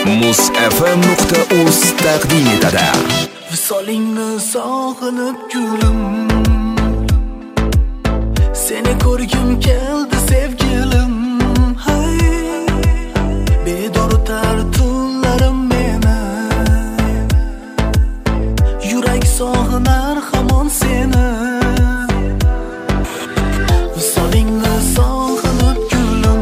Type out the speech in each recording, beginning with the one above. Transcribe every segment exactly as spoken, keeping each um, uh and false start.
muz f m nuqta uz taqdim etadi. Visolingni sog'inib gulim, seni ko'rgim keldi sevgilim. Hay, bedoritar tunlarim meni, yurak sog'inar hamon seni. Visolingni sog'inib gulim,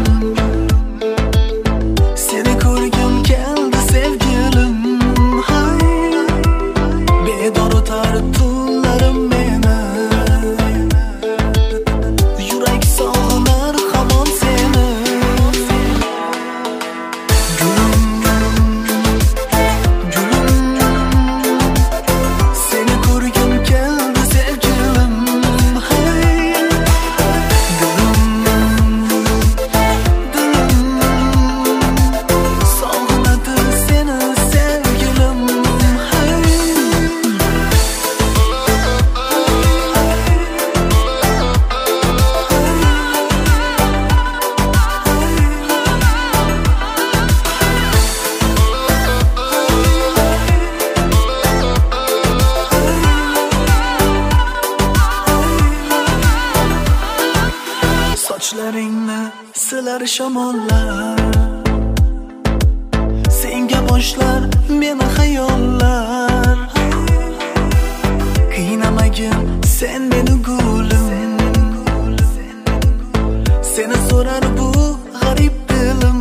seni ko'rgim keldi sevgilim. Hay, bedoritar tunlarim meni, yurak sog'inar hamon seni. Gulim, gulim, seni ko'rgim keldi sevgilim. Hay, dilim, dilim sog'inadi seni sevgilim. Hay, sochlaringni silar shamollar, senga boshlar meni xayollar. Qiynamagin sen meni gulim, seni so'rar bu g'arib dilim.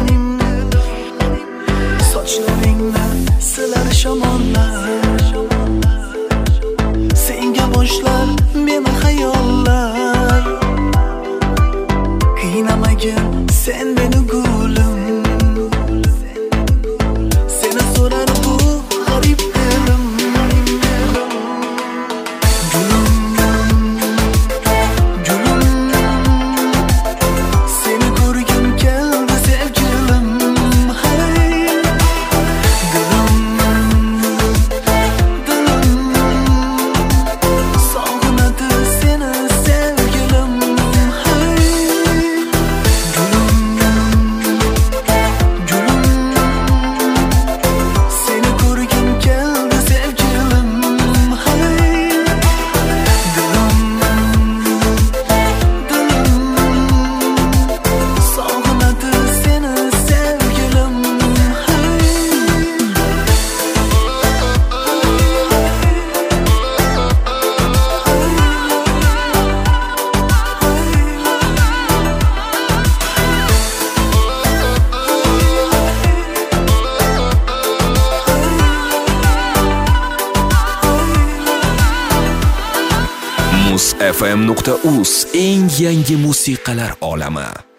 Sochlaringni silar shamollar, senga boshlar meni xayollar. Qiynamagin sen meni gulim, seni so'rar bu g'arib dilim. Gulim, gulim, seni ko'rgim keldi sevgilim. Hay, dilim, dilim sog'inadi seni sevgilim. Hay, seni ko'rgim keldi sevgilim. Hay, dilim, dilim sog'inadi seni sevgilim. Hay, muz f m nuqta uz eng yangi musiqalar olami.